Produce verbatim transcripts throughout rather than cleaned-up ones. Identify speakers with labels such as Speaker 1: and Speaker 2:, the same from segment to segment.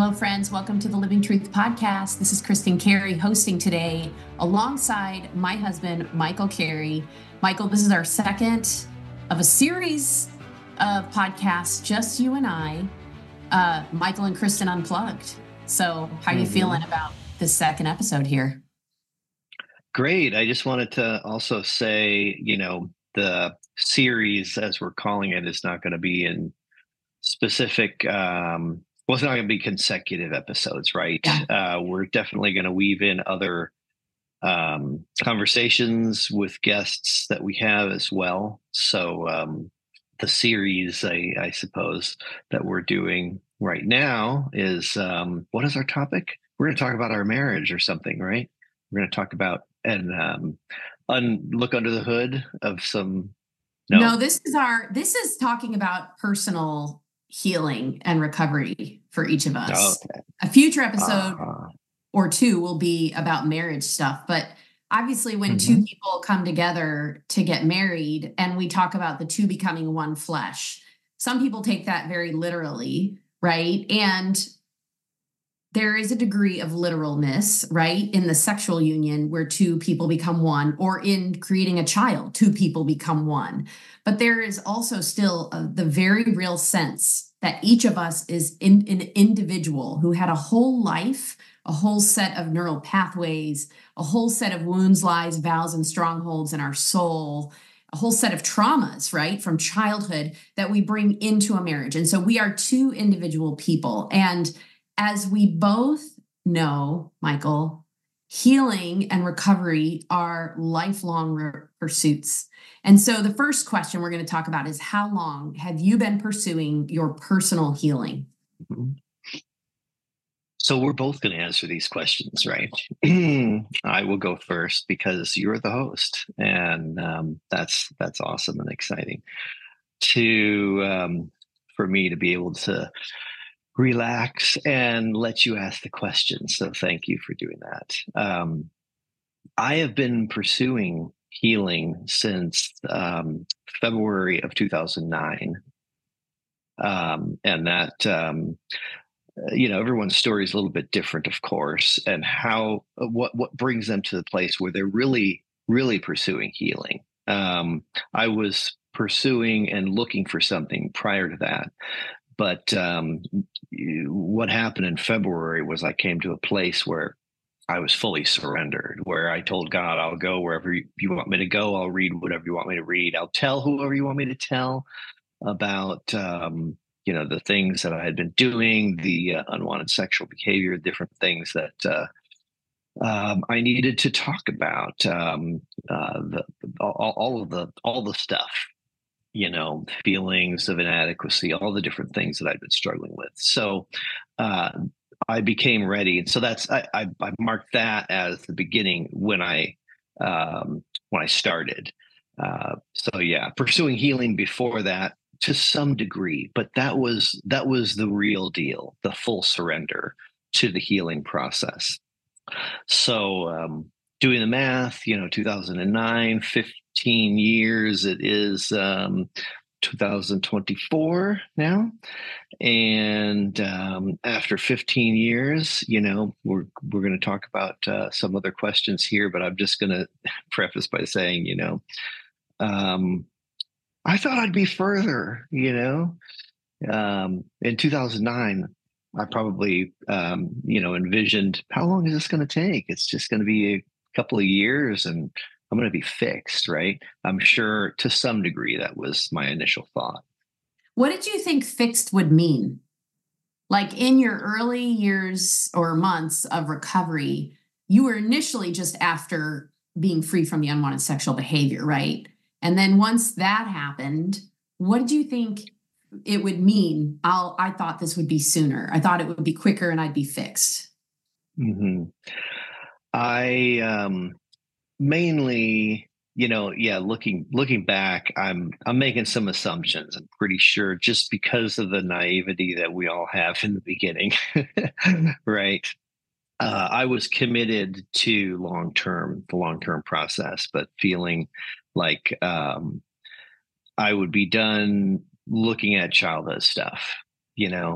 Speaker 1: Hello, friends. Welcome to the Living Truth Podcast. This is Kristen Carey hosting today alongside my husband, Michael Carey. Michael, this is our second of a series of podcasts, just you and I, uh, Michael and Kristen Unplugged. So how are you mm-hmm. feeling about this second episode here?
Speaker 2: Great. I just wanted to also say, you know, the series, as we're calling it, is not going to be in specific, um, well, it's not going to be consecutive episodes, right? Yeah. Uh, we're definitely going to weave in other um, conversations with guests that we have as well. So um, the series, I, I suppose, that we're doing right now is, um, what is our topic? We're going to talk about our marriage or something, right? We're going to talk about and um, un- look under the hood of some.
Speaker 1: No. no, this is our, this is talking about personal healing and recovery for each of us. Okay. A future episode uh, or two will be about marriage stuff, but obviously when mm-hmm. two people come together to get married and we talk about the two becoming one flesh, some people take that very literally, right? And there is a degree of literalness, right, in the sexual union where two people become one, or in creating a child, two people become one. But there is also still a, the very real sense that each of us is in, an individual who had a whole life, a whole set of neural pathways, a whole set of wounds, lies, vows, and strongholds in our soul, a whole set of traumas, right, from childhood that we bring into a marriage. And so we are two individual people. And as we both know, Michael, healing and recovery are lifelong re- pursuits. And so the first question we're going to talk about is, how long have you been pursuing your personal healing?
Speaker 2: Mm-hmm. So we're both going to answer these questions, right? I will go first because you're the host, and um, that's that's awesome and exciting to um, for me to be able to relax and let you ask the questions. So thank you for doing that. Um, I have been pursuing healing since um, February of two thousand nine. Um, and that, um, you know, everyone's story is a little bit different, of course, and how, what, what brings them to the place where they're really, really pursuing healing. Um, I was pursuing and looking for something prior to that. But um, what happened in February was I came to a place where I was fully surrendered, where I told God, I'll go wherever you want me to go. I'll read whatever you want me to read. I'll tell whoever you want me to tell about, um, you know, the things that I had been doing, the uh, unwanted sexual behavior, different things that uh, um, I needed to talk about, um, uh, the, all, all of the all the stuff. You know, feelings of inadequacy, all the different things that I've been struggling with. So uh, I became ready. And so that's, I, I, I marked that as the beginning when I, um, when I started. Uh, so yeah, pursuing healing before that to some degree, but that was, that was the real deal, the full surrender to the healing process. So um, doing the math, you know, two thousand nine, fifteen years, it is um, two thousand twenty-four now. And um, after fifteen years, you know, we're, we're going to talk about uh, some other questions here, but I'm just going to preface by saying, you know, um, I thought I'd be further, you know, um, in two thousand nine. I probably, um, you know, envisioned, how long is this going to take? It's just going to be a couple of years and I'm going to be fixed, right? I'm sure to some degree that was my initial thought.
Speaker 1: What did you think fixed would mean? Like in your early years or months of recovery, you were initially just after being free from the unwanted sexual behavior, right? And then once that happened, what did you think it would mean? I'll, I thought this would be sooner. I thought it would be quicker and I'd be fixed.
Speaker 2: Mm-hmm. I um, mainly, you know, yeah, looking looking back, I'm I'm making some assumptions. I'm pretty sure just because of the naivety that we all have in the beginning, right? Uh, I was committed to long term, the long term process, but feeling like um, I would be done looking at childhood stuff, you know,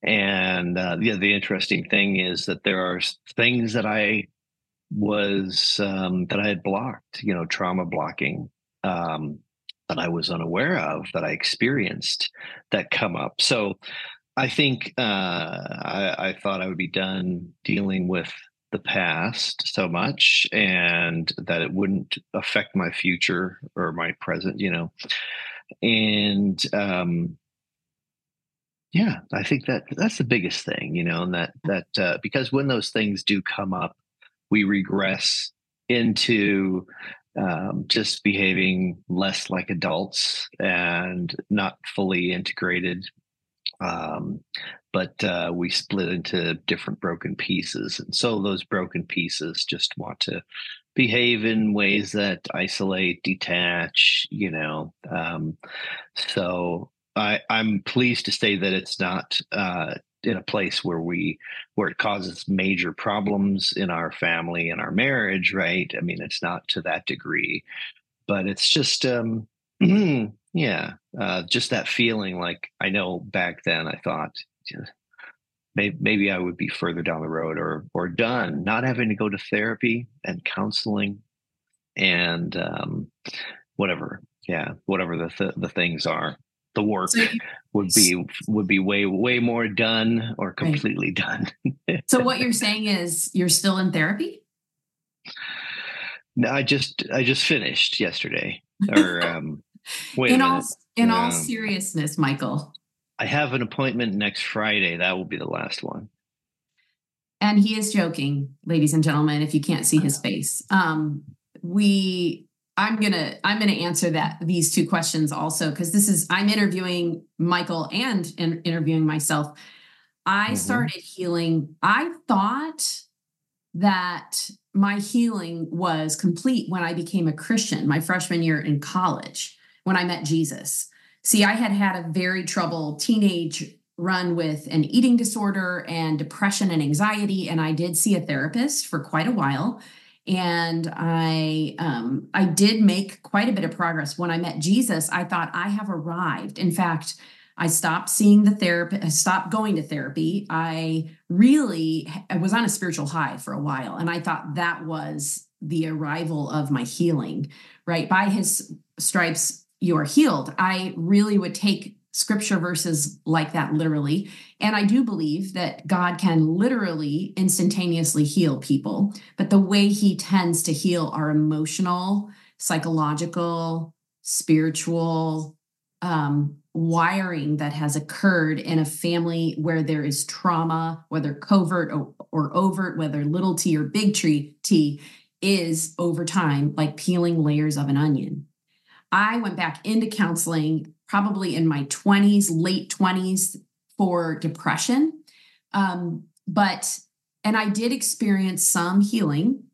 Speaker 2: And uh, yeah, the interesting thing is that there are things that I was um, that I had blocked, you know, trauma blocking, um, that I was unaware of, that I experienced, that come up. So I think uh, I, I thought I would be done dealing with the past so much, and that it wouldn't affect my future or my present, you know. And um, yeah, I think that that's the biggest thing, you know, and that that uh, because when those things do come up, we regress into um, just behaving less like adults and not fully integrated. Um, but uh, we split into different broken pieces. And so those broken pieces just want to behave in ways that isolate, detach, you know. Um, so I, I'm pleased to say that it's not uh, in a place where we where it causes major problems in our family and our marriage, right? I mean, it's not to that degree, but it's just um, yeah, uh, just that feeling. Like, I know back then I thought, yeah, maybe, maybe I would be further down the road, or or done, not having to go to therapy and counseling and um, whatever. Yeah, whatever the th- the things are, the work
Speaker 1: So you,
Speaker 2: would be would be way way more done, or
Speaker 1: right.
Speaker 2: completely done.
Speaker 1: So what you're saying is you're still in therapy?
Speaker 2: No, I just I just finished yesterday. Or um, wait a
Speaker 1: in all
Speaker 2: minute.
Speaker 1: in all
Speaker 2: Um,
Speaker 1: seriousness, Michael.
Speaker 2: I have an appointment next Friday. That will be the last one.
Speaker 1: And he is joking, ladies and gentlemen, if you can't see his face. Um, we I'm gonna I'm gonna answer that these two questions also, because this is I'm interviewing Michael and in, interviewing myself. I mm-hmm. started healing. I thought that my healing was complete when I became a Christian, my freshman year in college, when I met Jesus. See, I had had a very troubled teenage run with an eating disorder and depression and anxiety, and I did see a therapist for quite a while. And I um, I did make quite a bit of progress. When I met Jesus, I thought, I have arrived. In fact, I stopped seeing the therapist, I stopped going to therapy. I really I was on a spiritual high for a while. And I thought that was the arrival of my healing, right? By his stripes, you are healed. I really would take scripture verses like that literally. And I do believe that God can literally instantaneously heal people. But the way he tends to heal our emotional, psychological, spiritual, um, wiring that has occurred in a family where there is trauma, whether covert or, or overt, whether little t or big tree t, is over time like peeling layers of an onion. I went back into counseling probably in my twenties, late twenties, for depression. Um, but, and I did experience some healing.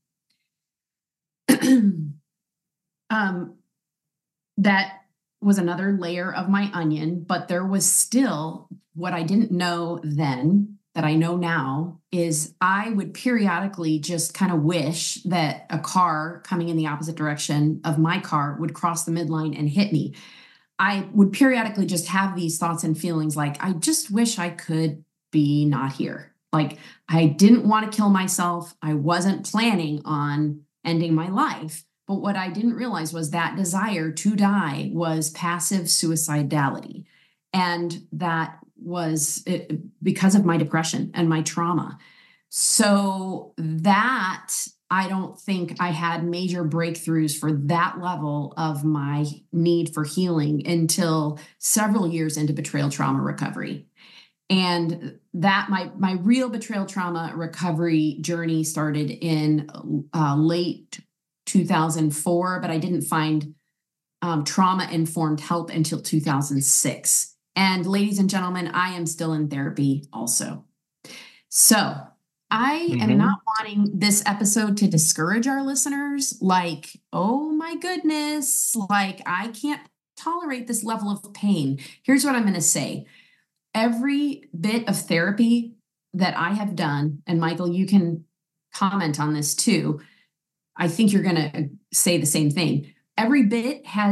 Speaker 1: um, that was another layer of my onion, but there was still what I didn't know then that I know now is I would periodically just kind of wish that a car coming in the opposite direction of my car would cross the midline and hit me. I would periodically just have these thoughts and feelings like, I just wish I could be not here. Like, I didn't want to kill myself. I wasn't planning on ending my life. But what I didn't realize was that desire to die was passive suicidality. And that was it, because of my depression and my trauma. So that, I don't think I had major breakthroughs for that level of my need for healing until several years into betrayal trauma recovery. And that my my real betrayal trauma recovery journey started in uh, late two thousand four, but I didn't find um, trauma-informed help until two thousand six. And ladies and gentlemen, I am still in therapy also. So I mm-hmm. am not wanting this episode to discourage our listeners. Like, oh my goodness, like I can't tolerate this level of pain. Here's what I'm going to say. Every bit of therapy that I have done, and Michael, you can comment on this too, I think you're going to say the same thing. Every bit has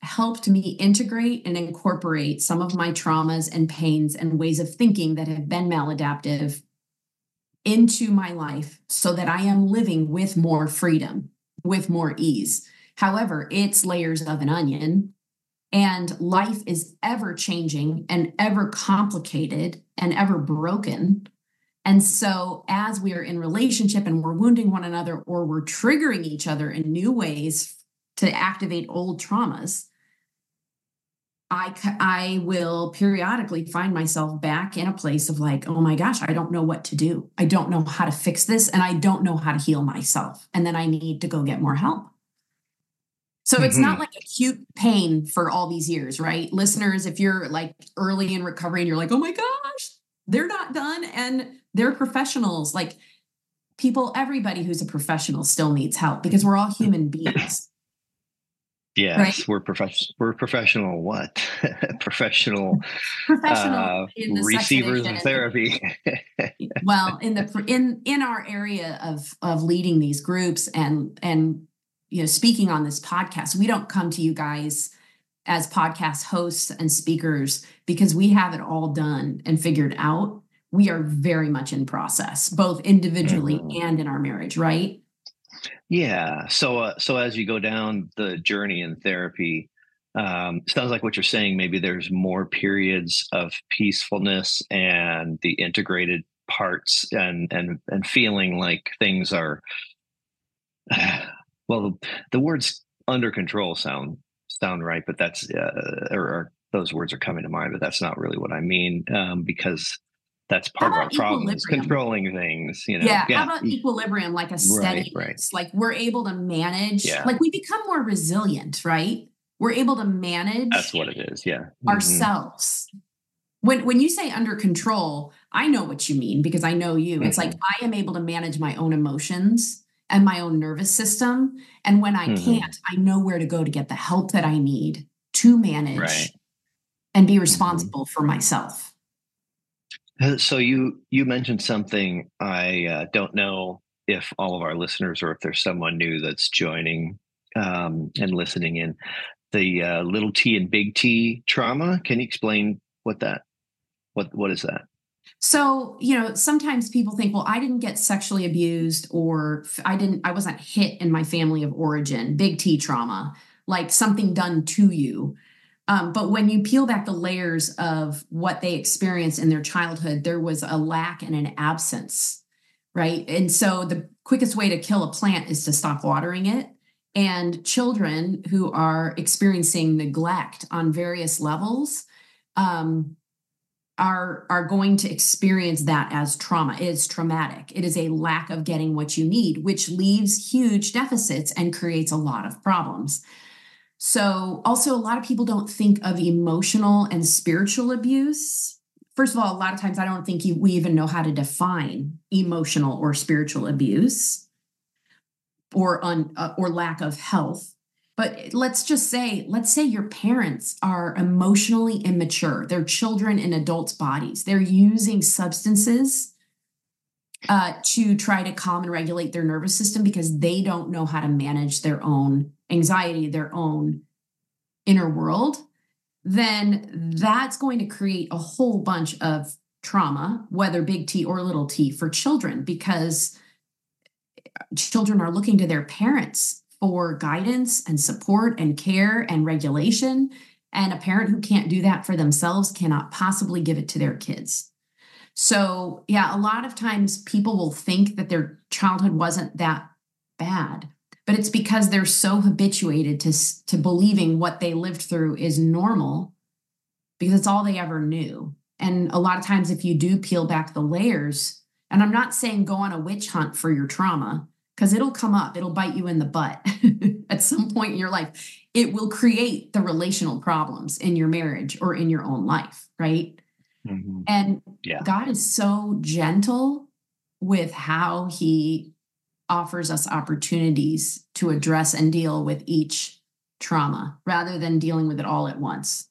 Speaker 1: helped me integrate and incorporate some of my traumas and pains and ways of thinking that have been maladaptive into my life so that I am living with more freedom, with more ease. However, it's layers of an onion, and life is ever changing and ever complicated and ever broken. And so as we are in relationship and we're wounding one another, or we're triggering each other in new ways to activate old traumas, I, I will periodically find myself back in a place of like, oh my gosh, I don't know what to do. I don't know how to fix this, and I don't know how to heal myself. And then I need to go get more help. So mm-hmm. It's not like acute pain for all these years, right? Listeners, if you're like early in recovery and you're like, oh my gosh, they're not done and they're professionals. Like people, everybody who's a professional still needs help because we're all human beings.
Speaker 2: Yes, right? we're professional. We're professional. What professional?
Speaker 1: Professional
Speaker 2: uh, in the receivers of therapy.
Speaker 1: Well, in the in in our area of of leading these groups and and you know speaking on this podcast, we don't come to you guys as podcast hosts and speakers because we have it all done and figured out. We are very much in process, both individually mm-hmm. and in our marriage, right?
Speaker 2: Yeah. So, uh, so as you go down the journey in therapy, um, sounds like what you're saying, maybe there's more periods of peacefulness and the integrated parts and, and, and feeling like things are, uh, well, the words under control sound, sound right, but that's, uh, or, or those words are coming to mind, but that's not really what I mean. Um, because that's part of our problem is controlling things, you know.
Speaker 1: Yeah. yeah. How about equilibrium, like a steadiness?
Speaker 2: Right, right.
Speaker 1: Like we're able to manage,
Speaker 2: yeah.
Speaker 1: like we become more resilient, right? We're able to manage.
Speaker 2: That's what it is. Yeah.
Speaker 1: Ourselves. Mm-hmm. When, when you say under control, I know what you mean because I know you. Mm-hmm. It's like I am able to manage my own emotions and my own nervous system. And when I mm-hmm. can't, I know where to go to get the help that I need to manage
Speaker 2: right.
Speaker 1: and be responsible mm-hmm. for myself.
Speaker 2: So you you mentioned something. I uh, don't know if all of our listeners or if there's someone new that's joining um, and listening in. The uh, little T and big T trauma. Can you explain what that what what is that?
Speaker 1: So, you know, sometimes people think, well, I didn't get sexually abused or I didn't I wasn't hit in my family of origin. Big T trauma, like something done to you. Um, but when you peel back the layers of what they experienced in their childhood, there was a lack and an absence, right? And so the quickest way to kill a plant is to stop watering it. And children who are experiencing neglect on various levels um, are, are going to experience that as trauma. It is traumatic. It is a lack of getting what you need, which leaves huge deficits and creates a lot of problems. So also a lot of people don't think of emotional and spiritual abuse. First of all, a lot of times I don't think you, we even know how to define emotional or spiritual abuse or un, uh, or lack of health. But let's just say, let's say your parents are emotionally immature. They're children in adults' bodies. They're using substances uh, to try to calm and regulate their nervous system because they don't know how to manage their own anxiety, their own inner world, then that's going to create a whole bunch of trauma, whether big T or little t, for children, because children are looking to their parents for guidance and support and care and regulation. And a parent who can't do that for themselves cannot possibly give it to their kids. So, yeah, a lot of times people will think that their childhood wasn't that bad. But it's because they're so habituated to, to believing what they lived through is normal because it's all they ever knew. And a lot of times if you do peel back the layers, and I'm not saying go on a witch hunt for your trauma, because it'll come up, it'll bite you in the butt at some point in your life. It will create the relational problems in your marriage or in your own life, right? Mm-hmm. And yeah. God is so gentle with how he offers us opportunities to address and deal with each trauma rather than dealing with it all at once.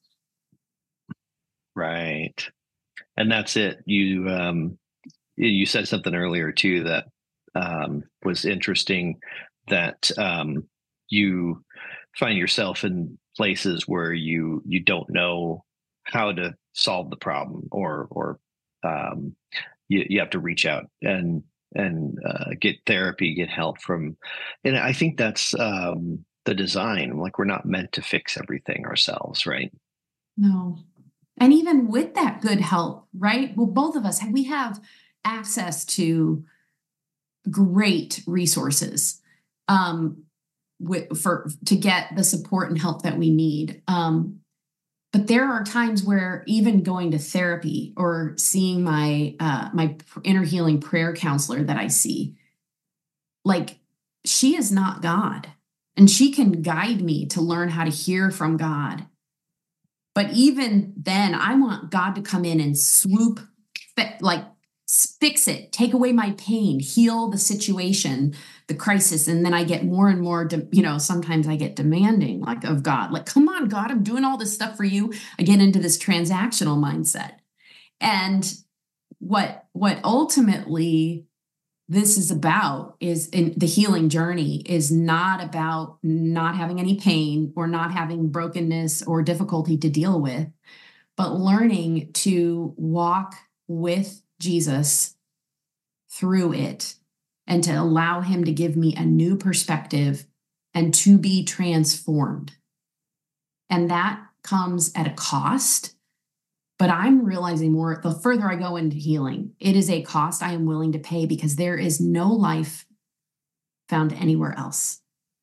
Speaker 2: Right. And that's it. You, um, you said something earlier too, that, um, was interesting, that, um, you find yourself in places where you you don't know how to solve the problem, or or um, you, you have to reach out and and uh, get therapy, get help from. And I think that's um, the design. Like, we're not meant to fix everything ourselves, right?
Speaker 1: No. And even with that good help, right? Well, both of us, we have access to great resources um, with, for to get the support and help that we need. Um, but there are times where even going to therapy or seeing my uh, my inner healing prayer counselor that I see, like, she is not God, and she can guide me to learn how to hear from God. But even then, I want God to come in and swoop, like, fix it, take away my pain, heal the situation, the crisis. And then I get more and more, de- you know, sometimes I get demanding, like, of God, like, come on, God, I'm doing all this stuff for you. I get into this transactional mindset. And what, what ultimately this is about is in the healing journey is not about not having any pain or not having brokenness or difficulty to deal with, but learning to walk with Jesus through it and to allow him to give me a new perspective and to be transformed. And that comes at a cost. But I'm realizing more the further I go into healing, it is a cost I am willing to pay, because there is no life found anywhere else.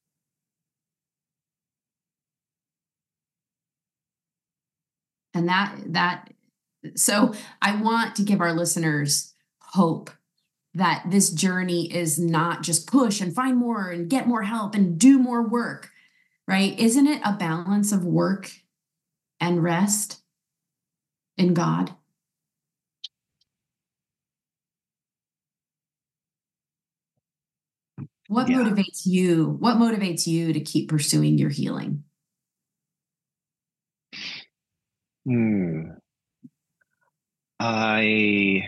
Speaker 1: And that, that, so I want to give our listeners hope that this journey is not just push and find more and get more help and do more work, right? Isn't it a balance of work and rest in God? What yeah. motivates you? What motivates you to keep pursuing your healing?
Speaker 2: Hmm. I,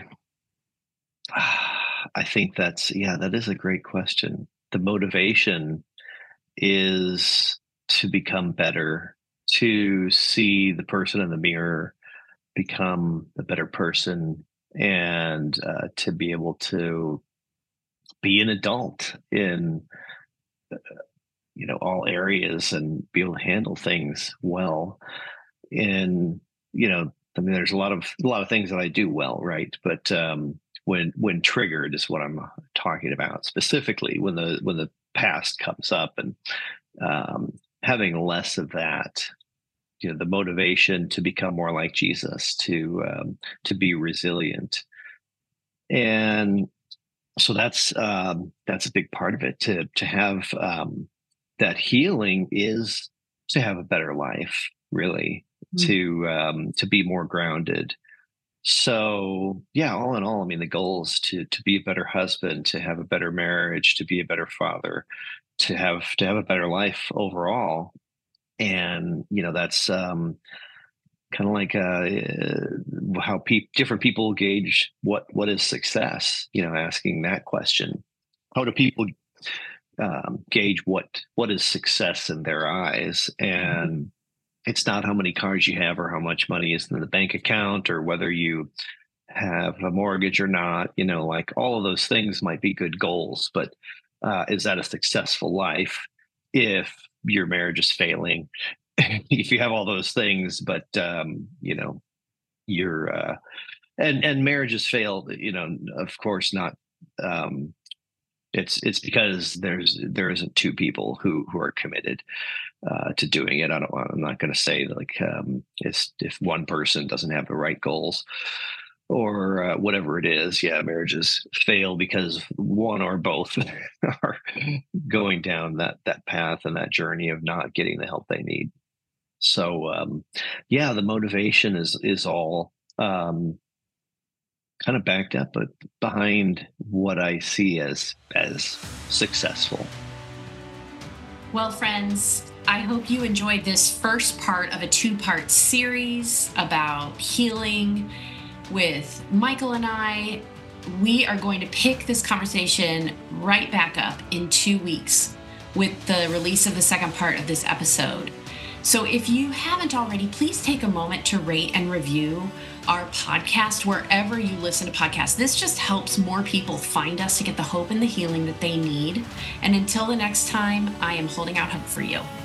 Speaker 2: I think that's, yeah, that is a great question. The motivation is to become better, to see the person in the mirror become a better person, and uh, to be able to be an adult in uh, you know all areas and be able to handle things well. And you know I mean, there's a lot of a lot of things that I do well, right? But um when when triggered is what I'm talking about, specifically when the when the past comes up, and um having less of that, you know the motivation to become more like Jesus, to um to be resilient. And so that's um, that's a big part of it. To to have um, that healing is to have a better life, really, mm-hmm. to um, to be more grounded. So yeah, all in all, I mean, the goal is to to be a better husband, to have a better marriage, to be a better father, to have to have a better life overall. And you know that's um, kind of like uh, how pe- different people gauge what what is success. You know, asking that question: how do people um, gauge what what is success in their eyes? And mm-hmm. it's not how many cars you have, or how much money is in the bank account, or whether you have a mortgage or not. You know, like, all of those things might be good goals, but uh, is that a successful life if your marriage is failing? If you have all those things, but um, you know, you're uh, and and marriages fail, you know, of course not. Um, it's it's because there's there isn't two people who who are committed uh, to doing it. I don't. I'm not going to say like um, it's if one person doesn't have the right goals, or uh, whatever it is. Yeah, marriages fail because one or both are going down that that path and that journey of not getting the help they need. So um, yeah, the motivation is is all um, kind of backed up, but behind what I see as as successful.
Speaker 1: Well, friends, I hope you enjoyed this first part of a two-part series about healing with Michael and I. We are going to pick this conversation right back up in two weeks with the release of the second part of this episode. So if you haven't already, please take a moment to rate and review our podcast wherever you listen to podcasts. This just helps more people find us to get the hope and the healing that they need. And until the next time, I am holding out hope for you.